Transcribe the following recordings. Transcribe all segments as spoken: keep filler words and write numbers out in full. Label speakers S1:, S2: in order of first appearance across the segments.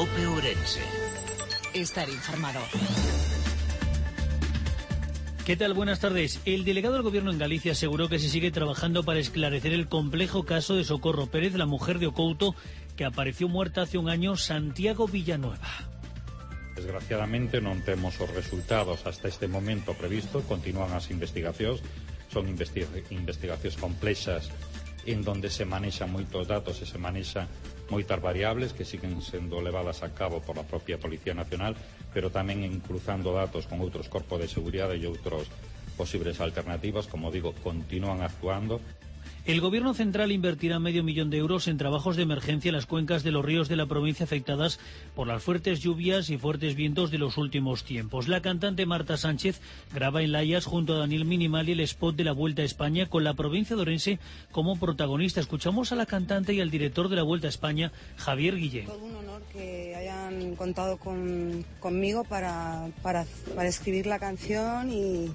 S1: COPE Ourense.
S2: Estar informado.
S3: ¿Qué tal? Buenas tardes. El delegado del Gobierno en Galicia aseguró que se sigue trabajando para esclarecer el complejo caso de Socorro Pérez, la mujer de Ocouto, que apareció muerta hace un año, Santiago Villanueva.
S4: Desgraciadamente non temos os resultados hasta este momento previsto, continúan as investigacións, son investiga investigacións complexas en donde se manexan moitos datos e se manexan moitas variables que siguen sendo levadas a cabo por a propia Policía Nacional, pero tamén en cruzando datos con outros corpos de seguridade e outros posibles alternativas. Como digo, continúan actuando.
S3: El Gobierno central invertirá medio millón de euros en trabajos de emergencia en las cuencas de los ríos de la provincia afectadas por las fuertes lluvias y fuertes vientos de los últimos tiempos. La cantante Marta Sánchez graba en Layas junto a Daniel Minimal y el spot de la Vuelta a España con la provincia de Ourense como protagonista. Escuchamos a la cantante y al director de la Vuelta a España, Javier Guillén.
S5: Todo un honor que hayan contado con, conmigo para, para, para escribir la canción y...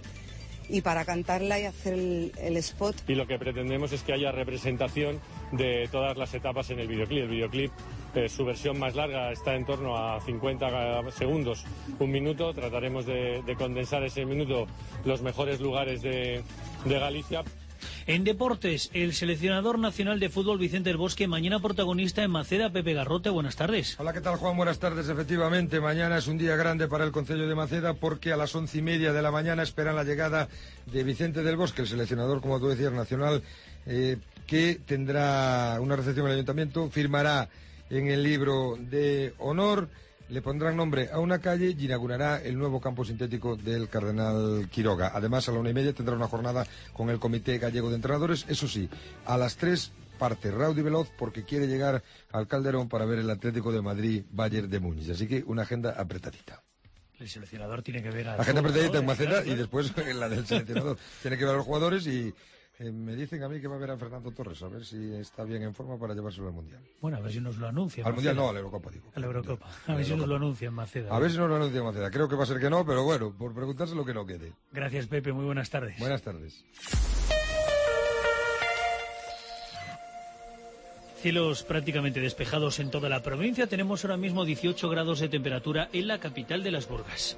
S5: y para cantarla y hacer el, el spot.
S6: Y lo que pretendemos es que haya representación de todas las etapas en el videoclip. El videoclip, eh, su versión más larga está en torno a cincuenta segundos, un minuto. Trataremos de, de condensar ese minuto los mejores lugares de, de Galicia.
S3: En deportes, el seleccionador nacional de fútbol Vicente del Bosque, mañana protagonista en Maceda. Pepe Garrote, buenas tardes.
S7: Hola, ¿qué tal, Juan? Buenas tardes. Efectivamente, mañana es un día grande para el concello de Maceda porque a las once y media de la mañana esperan la llegada de Vicente del Bosque, el seleccionador, como tú decías, nacional, eh, que tendrá una recepción en el ayuntamiento, firmará en el libro de honor, le pondrán nombre a una calle y inaugurará el nuevo campo sintético del Cardenal Quiroga. Además, a la una y media tendrá una jornada con el Comité Gallego de Entrenadores. Eso sí, a las tres parte Raudy Veloz porque quiere llegar al Calderón para ver el Atlético de Madrid Bayern de Múnich. Así que una agenda apretadita.
S3: El seleccionador tiene que ver a...
S7: La agenda apretadita en Maceda y después la del seleccionador. Tiene que ver a los jugadores y... Eh, me dicen a mí que va a ver a Fernando Torres, a ver si está bien en forma para llevárselo al Mundial.
S3: Bueno, a ver si nos lo anuncia.
S7: Al Mundial no, a la Eurocopa, digo.
S3: A la Eurocopa. A ver si nos lo anuncia en Maceda.
S7: A ver si nos lo anuncia en Maceda. Creo que va a ser que no, pero bueno, por preguntarse lo que no quede.
S3: Gracias, Pepe. Muy buenas tardes.
S7: Buenas tardes.
S3: Cielos prácticamente despejados en toda la provincia. Tenemos ahora mismo dieciocho grados de temperatura en la capital de Las Burgas.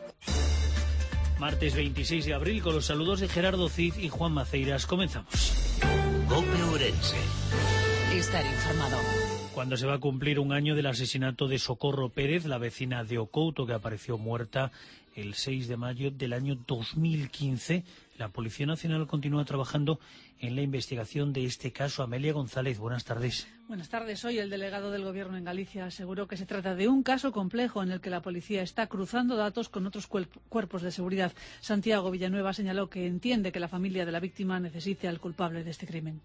S3: Martes veintiséis de abril, con los saludos de Gerardo Cid y Juan Maceiras. Comenzamos.
S1: COPE Ourense.
S2: Estar informado.
S3: Cuando se va a cumplir un año del asesinato de Socorro Pérez, la vecina de Ocouto, que apareció muerta el seis de mayo del año dos mil quince, la Policía Nacional continúa trabajando en la investigación de este caso. Amelia González, buenas tardes.
S8: Buenas tardes. Hoy el delegado del Gobierno en Galicia aseguró que se trata de un caso complejo en el que la policía está cruzando datos con otros cuerpos de seguridad. Santiago Villanueva señaló que entiende que la familia de la víctima necesite al culpable de este crimen.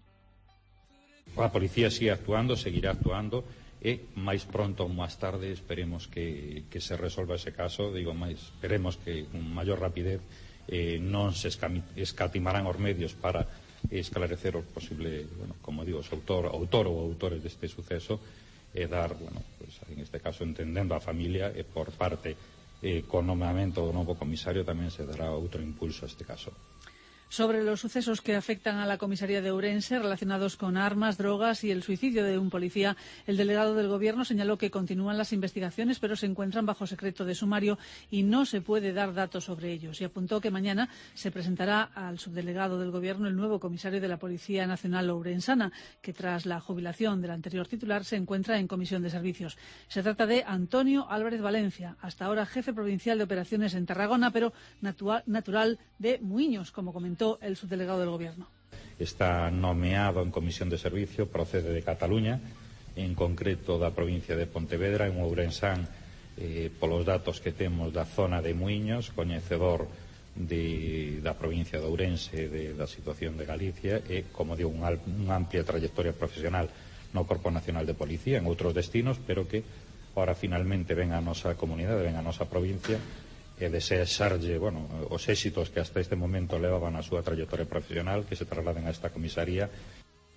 S4: A policía sigue actuando, seguirá actuando e máis pronto ou máis tarde esperemos que, que se resolva ese caso. Digo, máis, esperemos que con maior rapidez eh, non se escatimarán os medios para esclarecer o posible, bueno, como digo, o autor, autor ou autores deste suceso e dar, bueno, pues, en este caso entendendo a familia e por parte eh, con nomeamento do novo comisario tamén se dará outro impulso a este caso.
S8: Sobre los sucesos que afectan a la comisaría de Ourense relacionados con armas, drogas y el suicidio de un policía, el delegado del Gobierno señaló que continúan las investigaciones pero se encuentran bajo secreto de sumario y no se puede dar datos sobre ellos. Y apuntó que mañana se presentará al subdelegado del Gobierno el nuevo comisario de la Policía Nacional Ourensana, que tras la jubilación del anterior titular se encuentra en comisión de servicios. Se trata de Antonio Álvarez Valencia, hasta ahora jefe provincial de operaciones en Tarragona, pero natural de Muiños, como comentó el subdelegado del Gobierno.
S4: Está nomeado en comisión de servicio, procede de Cataluña, en concreto da provincia de Pontevedra, en Ourensán, eh, polos datos que temos da zona de Muiños, coñecedor de, da provincia de Ourense, de, da situación de Galicia, e, como digo, unha un amplia trayectoria profesional no Corpo Nacional de Policía, en outros destinos, pero que ahora finalmente ven a nosa comunidade, ven a nosa provincia, e desexarlle, bueno, os éxitos que hasta este momento levaban a súa trayectoria profesional, que se trasladen a esta comisaría.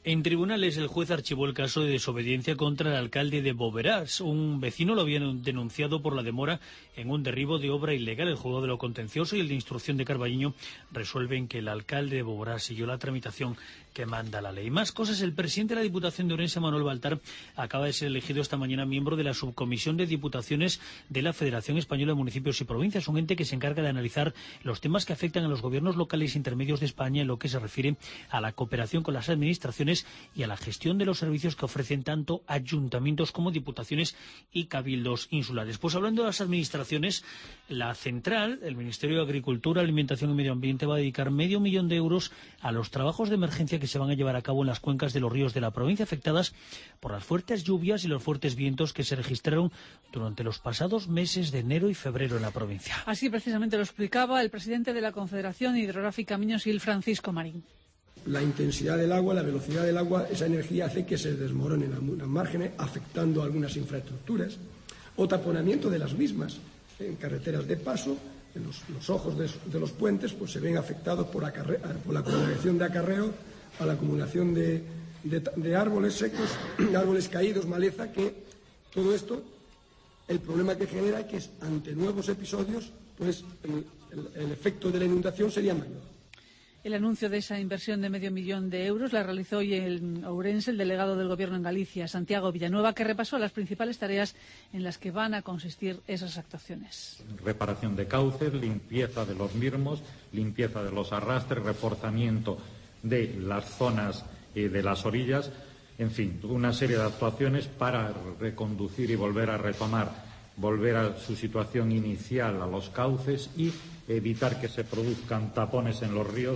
S3: En tribunales, el juez archivó el caso de desobediencia contra el alcalde de Boverás. Un vecino lo había denunciado por la demora en un derribo de obra ilegal. El juzgado de lo contencioso y el de instrucción de Carballiño resuelven que el alcalde de Boverás siguió la tramitación que manda la ley. Más cosas, el presidente de la Diputación de Ourense, Manuel Baltar, acaba de ser elegido esta mañana miembro de la Subcomisión de Diputaciones de la Federación Española de Municipios y Provincias, un ente que se encarga de analizar los temas que afectan a los gobiernos locales e intermedios de España en lo que se refiere a la cooperación con las administraciones y a la gestión de los servicios que ofrecen tanto ayuntamientos como diputaciones y cabildos insulares. Pues hablando de las administraciones, la central, el Ministerio de Agricultura, Alimentación y Medio Ambiente, va a dedicar medio millón de euros a los trabajos de emergencia que se van a llevar a cabo en las cuencas de los ríos de la provincia afectadas por las fuertes lluvias y los fuertes vientos que se registraron durante los pasados meses de enero y febrero en la provincia.
S8: Así precisamente lo explicaba el presidente de la Confederación Hidrográfica Miño-Sil, Francisco Marín.
S9: La intensidad del agua, la velocidad del agua, esa energía hace que se desmoronen algunos márgenes, afectando algunas infraestructuras, o taponamiento de las mismas en carreteras de paso. En los, los ojos de, de los puentes pues se ven afectados por, acarre, por la acumulación de acarreo, a la acumulación de, de, de árboles secos, árboles caídos, maleza, que todo esto, el problema que genera es que ante nuevos episodios, pues el, el, el efecto de la inundación sería mayor.
S8: El anuncio de esa inversión de medio millón de euros la realizó hoy en Ourense el delegado del Gobierno en Galicia, Santiago Villanueva, que repasó las principales tareas en las que van a consistir esas actuaciones.
S4: Reparación de cauces, limpieza de los mismos, limpieza de los arrastres, reforzamiento de las zonas eh, de las orillas, en fin, una serie de actuaciones para reconducir y volver a retomar, volver a su situación inicial a los cauces y evitar que se produzcan tapones en los ríos,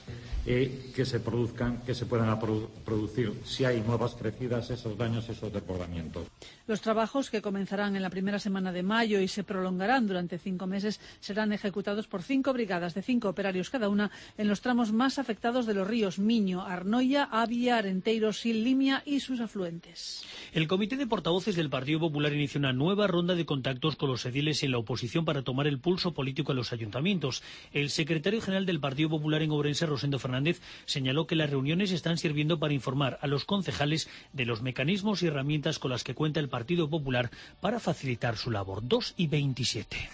S4: eh, que se produzcan, que se puedan produ producir, si hay nuevas crecidas, esos daños, esos desbordamientos.
S8: Los trabajos, que comenzarán en la primera semana de mayo y se prolongarán durante cinco meses, serán ejecutados por cinco brigadas de cinco operarios cada una en los tramos más afectados de los ríos Miño, Arnoia, Avia, Arenteiro, Sil, Limia y sus afluentes.
S3: El Comité de Portavoces del Partido Popular inició una nueva ronda de contactos con los ediles en la oposición para tomar el pulso político a los ayuntamientos. El secretario general del Partido Popular en Ourense, Rosendo Fernández, señaló que las reuniones están sirviendo para informar a los concejales de los mecanismos y herramientas con las que cuenta el Partido Popular para facilitar su labor. dos y veintisiete.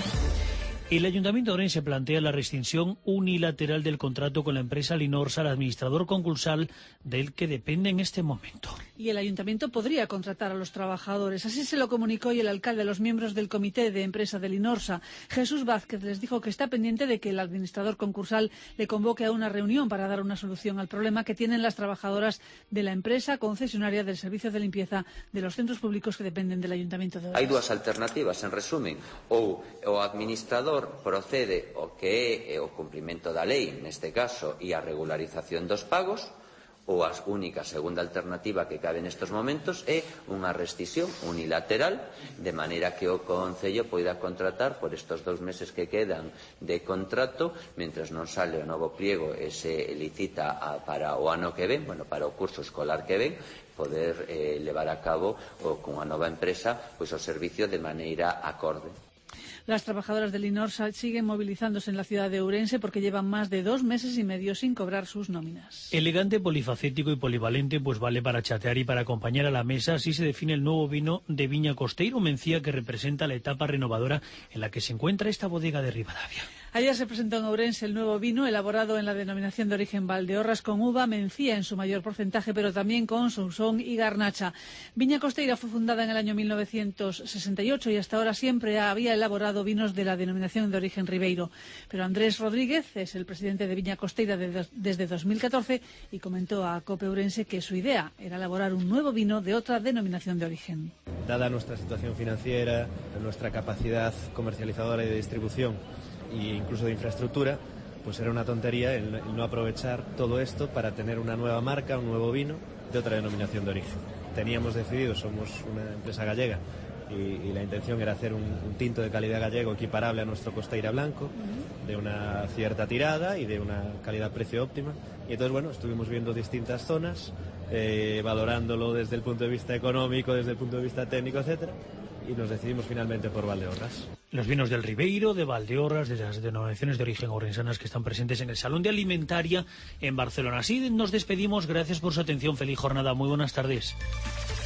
S3: El Ayuntamiento de Ourense plantea la rescisión unilateral del contrato con la empresa Linorsa, el administrador concursal del que depende en este momento.
S8: Y el Ayuntamiento podría contratar a los trabajadores. Así se lo comunicó hoy el alcalde a los miembros del comité de empresa de Linorsa. Jesús Vázquez les dijo que está pendiente de que el administrador concursal le convoque a una reunión para dar una solución al problema que tienen las trabajadoras de la empresa concesionaria del servicio de limpieza de los centros públicos que dependen del Ayuntamiento de Ourense.
S10: Hai dúas alternativas, en resumen, ou o administrador procede o que é o cumprimento da lei, neste caso, e a regularización dos pagos, ou a única segunda alternativa que cabe nestes momentos é unha rescisión unilateral, de maneira que o Concello poida contratar por estes dous meses que quedan de contrato, mentres non sale o novo pliego e se licita a, para o ano que ven, bueno, para o curso escolar que ven, poder eh, levar a cabo o, con a nova empresa pois o servicio de maneira acorde.
S8: Las trabajadoras de Linorsa siguen movilizándose en la ciudad de Ourense porque llevan más de dos meses y medio sin cobrar sus nóminas.
S3: Elegante, polifacético y polivalente, pues vale para chatear y para acompañar a la mesa. Así se define el nuevo vino de Viña Costeiro Mencía, que representa la etapa renovadora en la que se encuentra esta bodega de Ribadavia.
S8: Ayer se presentó en Ourense el nuevo vino elaborado en la denominación de origen Valdeorras con uva mencía en su mayor porcentaje, pero también con sousón y garnacha. Viña Costeira fue fundada en el año mil novecientos sesenta y ocho y hasta ahora siempre había elaborado vinos de la denominación de origen Ribeiro. Pero Andrés Rodríguez es el presidente de Viña Costeira de, desde dos mil catorce y comentó a COPE Ourense que su idea era elaborar un nuevo vino de otra denominación de origen.
S11: Dada nuestra situación financiera, nuestra capacidad comercializadora y de distribución e incluso de infraestructura, pues era una tontería el, el no aprovechar todo esto para tener una nueva marca, un nuevo vino de otra denominación de origen. Teníamos decidido, somos una empresa gallega y, y la intención era hacer un, un tinto de calidad gallego equiparable a nuestro Costeira Blanco, de una cierta tirada y de una calidad-precio óptima. Y entonces, bueno, estuvimos viendo distintas zonas, eh, valorándolo desde el punto de vista económico, desde el punto de vista técnico, etcétera. y nos decidimos finalmente por Valdeorras.
S3: Los vinos del Ribeiro, de Valdeorras, de las denominaciones de origen ourensanas que están presentes en el Salón de Alimentaria en Barcelona. Así nos despedimos, gracias por su atención, feliz jornada, muy buenas tardes.